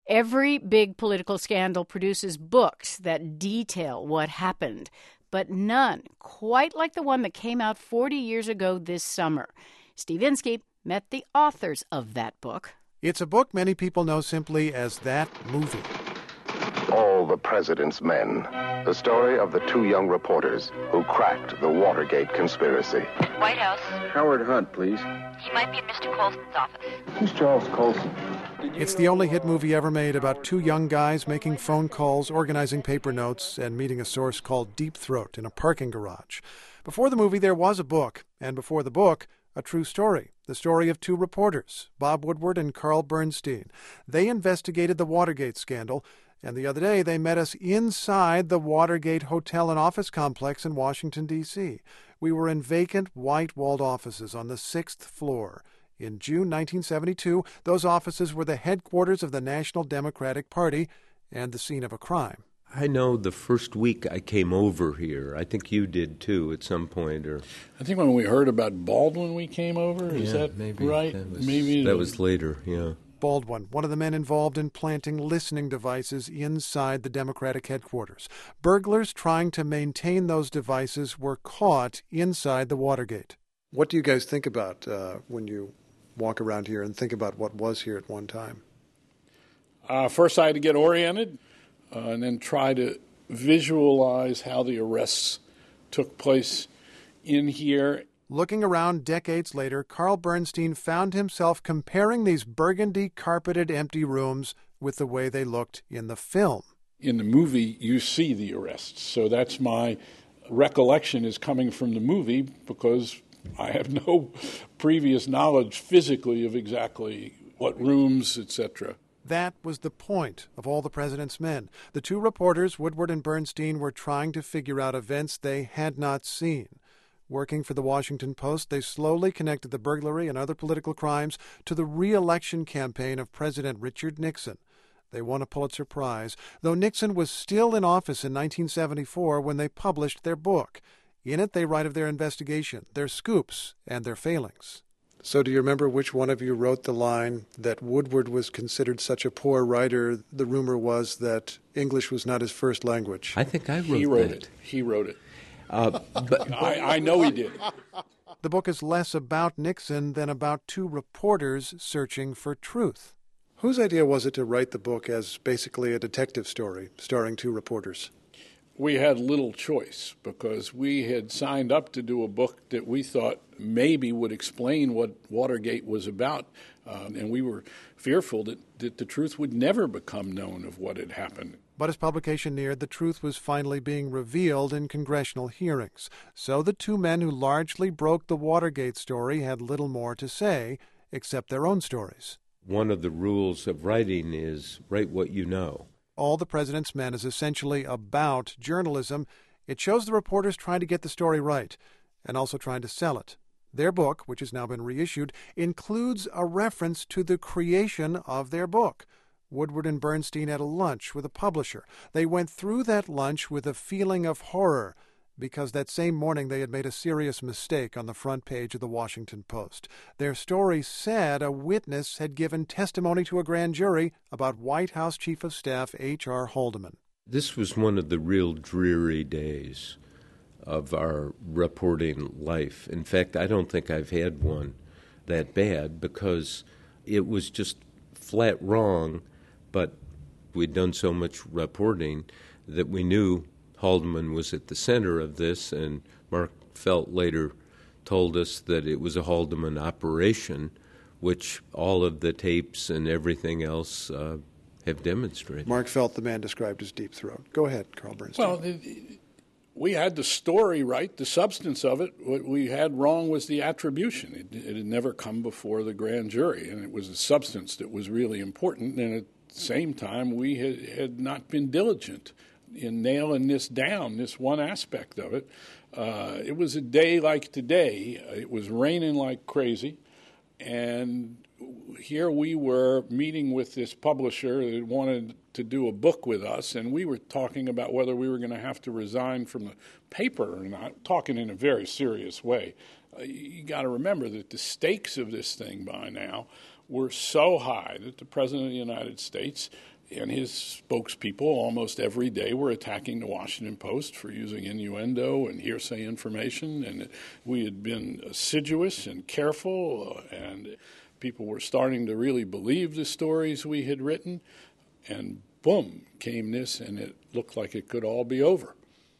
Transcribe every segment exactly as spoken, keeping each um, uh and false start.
Every big political scandal produces books that detail what happened, but none quite like the one that came out forty years ago this summer. Steve Inskeep met the authors of that book. It's a book many people know simply as That Movie. All the President's Men. The story of the two young reporters who cracked the Watergate conspiracy. White House. Howard Hunt, please. He might be in Mister Colson's office. Who's Charles Colson? It's the only hit movie ever made about two young guys making phone calls, organizing paper notes, and meeting a source called Deep Throat in a parking garage. Before the movie, there was a book, and before the book, a true story. The story of two reporters, Bob Woodward and Carl Bernstein. They investigated the Watergate scandal, and the other day they met us inside the Watergate Hotel and Office Complex in Washington, D C We were in vacant, white-walled offices on the sixth floor. In June nineteen seventy-two, those offices were the headquarters of the National Democratic Party and the scene of a crime. I know the first week I came over here. I think you did, too, at some point. Or I think when we heard about Baldwin we came over. Is yeah, that maybe, right? That was, maybe that was later, yeah. Baldwin, one of the men involved in planting listening devices inside the Democratic headquarters. Burglars trying to maintain those devices were caught inside the Watergate. What do you guys think about uh, when you walk around here and think about what was here at one time? Uh, first, I had to get oriented uh, and then try to visualize how the arrests took place in here. Looking around decades later, Carl Bernstein found himself comparing these burgundy-carpeted empty rooms with the way they looked in the film. In the movie, you see the arrests. So that's my recollection is coming from the movie because I have no previous knowledge physically of exactly what rooms, et cetera. That was the point of All the President's Men. The two reporters, Woodward and Bernstein, were trying to figure out events they had not seen. Working for the Washington Post, they slowly connected the burglary and other political crimes to the re-election campaign of President Richard Nixon. They won a Pulitzer Prize, though Nixon was still in office in nineteen seventy-four when they published their book. In it, they write of their investigation, their scoops, and their failings. So do you remember which one of you wrote the line that Woodward was considered such a poor writer, the rumor was that English was not his first language? I think I wrote He wrote that. it. He wrote it. Uh, but I, I know he did. The book is less about Nixon than about two reporters searching for truth. Whose idea was it to write the book as basically a detective story starring two reporters? We had little choice because we had signed up to do a book that we thought maybe would explain what Watergate was about, um, and we were fearful that, that the truth would never become known of what had happened. But as publication neared, the truth was finally being revealed in congressional hearings. So the two men who largely broke the Watergate story had little more to say, except their own stories. One of the rules of writing is write what you know. All the President's Men is essentially about journalism. It shows the reporters trying to get the story right and also trying to sell it. Their book, which has now been reissued, includes a reference to the creation of their book. Woodward and Bernstein had a lunch with a publisher. They went through that lunch with a feeling of horror because that same morning they had made a serious mistake on the front page of the Washington Post. Their story said a witness had given testimony to a grand jury about White House Chief of Staff H R Haldeman. This was one of the real dreary days of our reporting life. In fact, I don't think I've had one that bad because it was just flat wrong. But we'd done so much reporting that we knew Haldeman was at the center of this, and Mark Felt later told us that it was a Haldeman operation, which all of the tapes and everything else uh, have demonstrated. Mark Felt, the man described as Deep Throat. Go ahead, Carl Bernstein. Well, we had the story right, the substance of it. What we had wrong was the attribution. It, it had never come before the grand jury, and it was the substance that was really important, and at the same time, we had, had not been diligent in nailing this down, this one aspect of it. Uh, it was a day like today. It was raining like crazy, and here we were meeting with this publisher that wanted to do a book with us, and we were talking about whether we were going to have to resign from the paper or not, talking in a very serious way. Uh, you got to remember that the stakes of this thing by now were so high that the President of the United States and his spokespeople almost every day were attacking the Washington Post for using innuendo and hearsay information, and we had been assiduous and careful, and people were starting to really believe the stories we had written, and boom, came this, and it looked like it could all be over.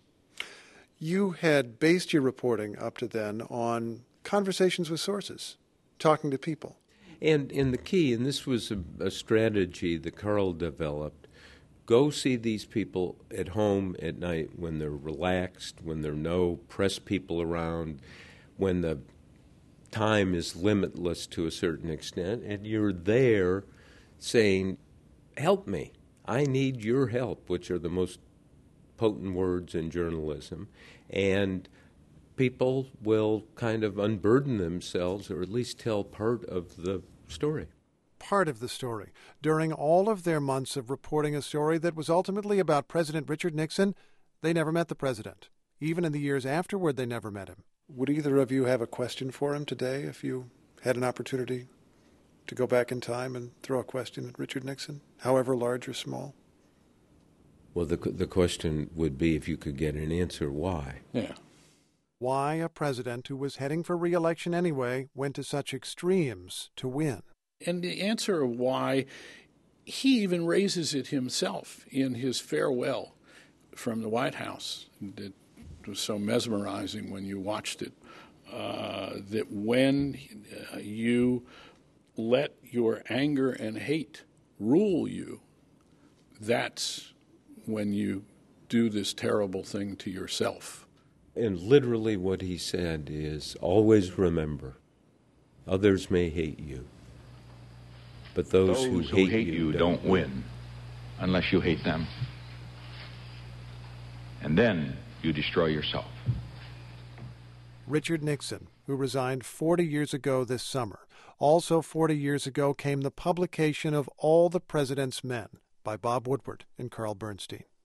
You had based your reporting up to then on conversations with sources, talking to people. And, and the key, and this was a, a strategy that Carl developed, go see these people at home at night when they're relaxed, when there are no press people around, when the time is limitless to a certain extent, and you're there saying, help me. I need your help, which are the most potent words in journalism. And people will kind of unburden themselves or at least tell part of the story. Part of the story. During all of their months of reporting a story that was ultimately about President Richard Nixon, they never met the president. Even in the years afterward, they never met him. Would either of you have a question for him today if you had an opportunity to go back in time and throw a question at Richard Nixon, however large or small? Well, the the question would be, if you could get an answer, why? Yeah. Why a president who was heading for re-election anyway went to such extremes to win. And the answer of why, he even raises it himself in his farewell from the White House. It was so mesmerizing when you watched it, uh, that when uh, you let your anger and hate rule you, that's when you do this terrible thing to yourself. And literally what he said is, always remember, others may hate you, but those, those who, who hate, hate you, you don't, don't win unless you hate them. And then you destroy yourself. Richard Nixon, who resigned forty years ago this summer. Also forty years ago came the publication of All the President's Men by Bob Woodward and Carl Bernstein.